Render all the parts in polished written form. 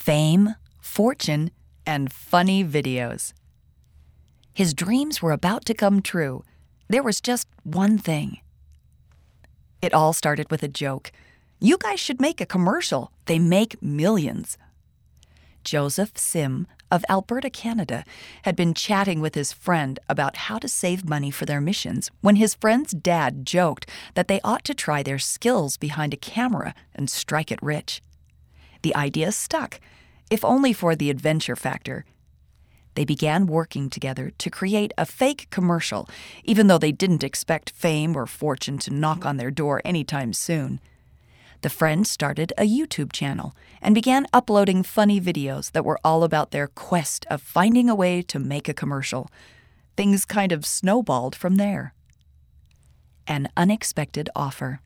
fame, fortune, and funny videos. His dreams were about to come true. There was just one thing. It all started with a joke. "You guys should make a commercial. They make millions." Joseph Sim of Alberta, Canada, had been chatting with his friend about how to save money for their missions when his friend's dad joked that they ought to try their skills behind a camera and strike it rich. The idea stuck, if only for the adventure factor. They began working together to create a fake commercial, even though they didn't expect fame or fortune to knock on their door anytime soon. The friends started a YouTube channel and began uploading funny videos that were all about their quest of finding a way to make a commercial. Things kind of snowballed from there. An unexpected offer.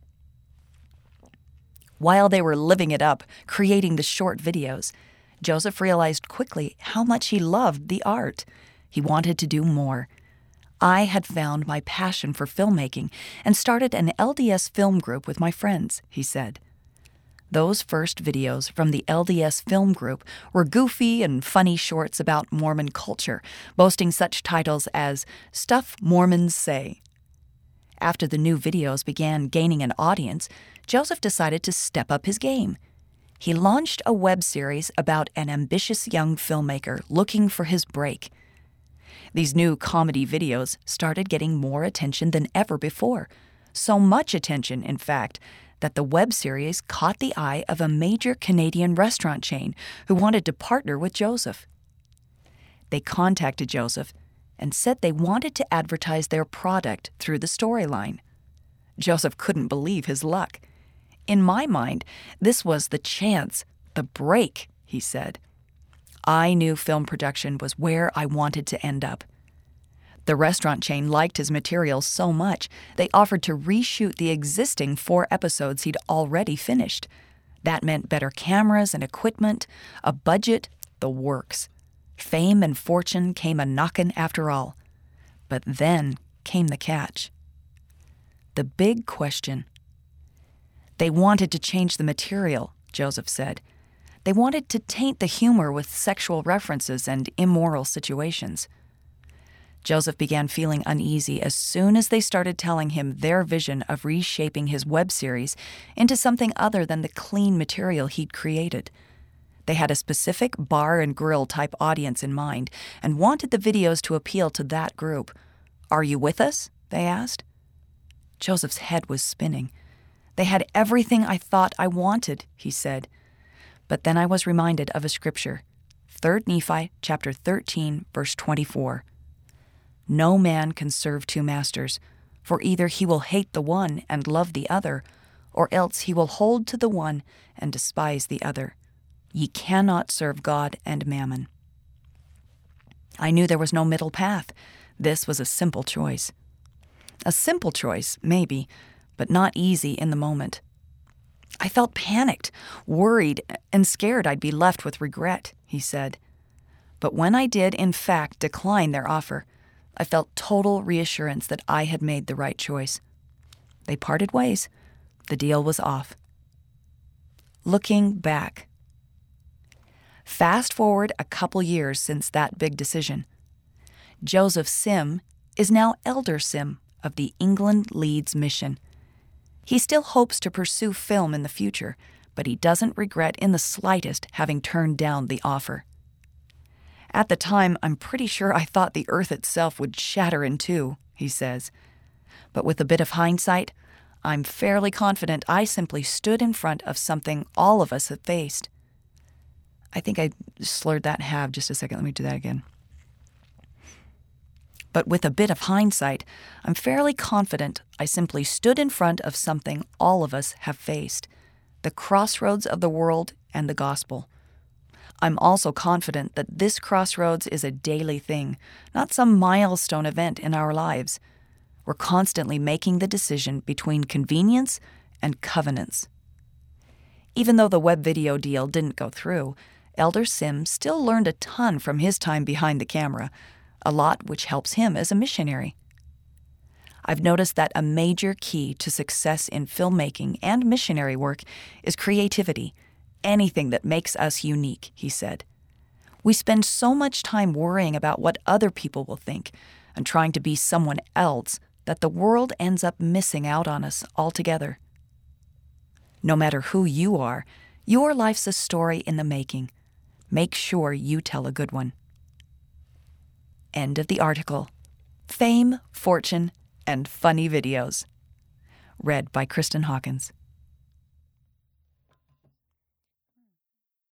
While they were living it up, creating the short videos, Joseph realized quickly how much he loved the art. He wanted to do more. "I had found my passion for filmmaking and started an LDS film group with my friends," he said. Those first videos from the LDS film group were goofy and funny shorts about Mormon culture, boasting such titles as "Stuff Mormons Say." After the new videos began gaining an audience, Joseph decided to step up his game. He launched a web series about an ambitious young filmmaker looking for his break. These new comedy videos started getting more attention than ever before. So much attention, in fact, that the web series caught the eye of a major Canadian restaurant chain who wanted to partner with Joseph. They contacted Joseph and said they wanted to advertise their product through the storyline. Joseph couldn't believe his luck. "In my mind, this was the chance, the break," he said. "I knew film production was where I wanted to end up." The restaurant chain liked his material so much, they offered to reshoot the existing 4 episodes he'd already finished. That meant better cameras and equipment, a budget, the works. Fame and fortune came a-knockin' after all. But then came the catch. The big question. They wanted to change the material, Joseph said. They wanted to taint the humor with sexual references and immoral situations. Joseph began feeling uneasy as soon as they started telling him their vision of reshaping his web series into something other than the clean material he'd created. They had a specific bar and grill type audience in mind and wanted the videos to appeal to that group. "Are you with us?" they asked. Joseph's head was spinning. "They had everything I thought I wanted," he said. But then I was reminded of a scripture, 3 Nephi chapter 13, verse 24. "No man can serve 2 masters, for either he will hate the one and love the other, or else he will hold to the one and despise the other. Ye cannot serve God and mammon." I knew there was no middle path. This was a simple choice. A simple choice, maybe, but not easy in the moment. I felt panicked, worried, and scared I'd be left with regret, he said. But when I did, in fact, decline their offer, I felt total reassurance that I had made the right choice. They parted ways. The deal was off. Looking back. Fast forward a couple years since that big decision. Joseph Sim is now Elder Sim of the England Leeds mission. He still hopes to pursue film in the future, but he doesn't regret in the slightest having turned down the offer. At the time, I'm pretty sure I thought the earth itself would shatter in two, he says. But with a bit of hindsight, I'm fairly confident I simply stood in front of something all of us have faced. I think I slurred that have just a second. Let me do that again. But with a bit of hindsight, I'm fairly confident I simply stood in front of something all of us have faced, the crossroads of the world and the gospel. I'm also confident that this crossroads is a daily thing, not some milestone event in our lives. We're constantly making the decision between convenience and covenants. Even though the web video deal didn't go through, Elder Sim still learned a ton from his time behind the camera, a lot which helps him as a missionary. I've noticed that a major key to success in filmmaking and missionary work is creativity, anything that makes us unique, he said. We spend so much time worrying about what other people will think and trying to be someone else that the world ends up missing out on us altogether. No matter who you are, your life's a story in the making. Make sure you tell a good one. End of the article. Fame, Fortune, and Funny Videos. Read by Kristen Hawkins.